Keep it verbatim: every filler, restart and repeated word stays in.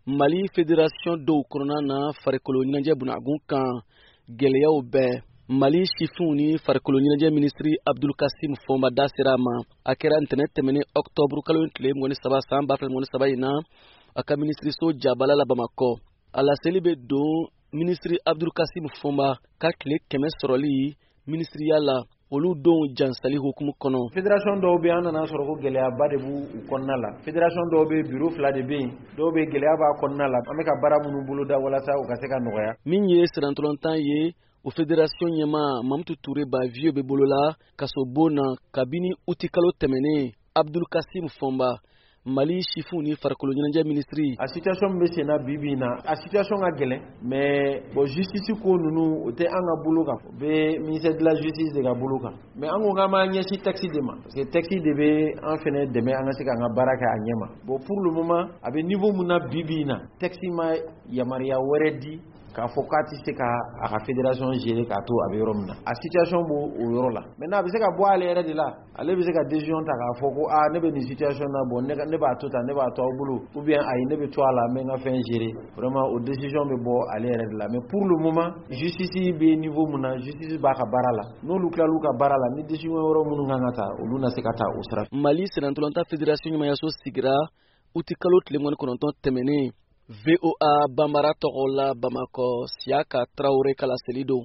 Mali Fédération dɔw kɔnɔna na farikolo ɲɛnajɛ bunakun kan gɛlɛyaw bɛɛ. Mali sifinw ni farikolo ɲɛnajɛ ministri Abdul Kasim Fɔnba da sera a ma. A kɛra ntɛnɛn tɛmɛnen octobre kalo tile mugan ni saba san ba fila mugan ni saba in na a ka ministriso Jabala la Bamakɔ. A la seli bɛ don ministri Abdul Kasim Fɔnba ka tile kɛmɛ sɔrɔli ministriya la olu don jansali hukumu kɔnɔ. Fédération dɔw bɛ an nana sɔrɔ ko gɛlɛyaba de b'u kɔnɔna la. Fédération dɔw bɛ bureau fila de bɛ yen, dɔw bɛ gɛlɛya b'a kɔnɔna la. An bɛ ka baara minnu bolo da walasa u ka se ka nɔgɔya. Min ye sirantɔlɔntan ye o fédération ɲɛma Mamutu Ture ba vieux bɛ bolola kaso bon na kabini uti kalo tɛmɛnen. Abdul Kasim Fɔnba Mali sifinw ni farikolo ɲɛnajɛ ministri. A situation bɛ sen na bi bi in na, a situation ka gɛlɛn mais bon justice ko ninnu o tɛ an ka bolo kan, o bɛ ministère de la justice de ka bolo kan. Mais an ko k'an b'an ɲɛsin texte de ma parce que texte de bɛ an fɛnɛ dɛmɛ an ka se k'an ka baara kɛ a ɲɛ ma. Bon pour le moment a bɛ niveau mun na bi bi in na texte ma yamaruya wɛrɛ di k'a fɔ k'a tɛ se ka a ka fédération gérer k'a to a bɛ yɔrɔ min na. A situation b'o o yɔrɔ la. Maintenant a bɛ se ka bɔ ale yɛrɛ de la, ale bɛ se ka décision ta k'a fɔ ko ah ne bɛ nin situation na bon ne ne b'a to tan ne b'a to aw bolo ou bien ayi ne bɛ to a la n bɛ n ka fɛn gérer. Vraiment o décision bɛ bɔ ale yɛrɛ de la. Mais pour le moment justice bɛ niveau mun na justice b'a ka baara la. N'olu tilal'u ka baara la ni décision wɛrɛ minnu kan ka ta olu na se ka ta o sira. Mali Senatolanta Fédération ɲɛmayaso sigira uti kalo tile mugan ni kɔnɔntɔn tɛmɛnen. V O A Bambara tɔgɔ la Bamakɔ Siaka Traoré kala seli don.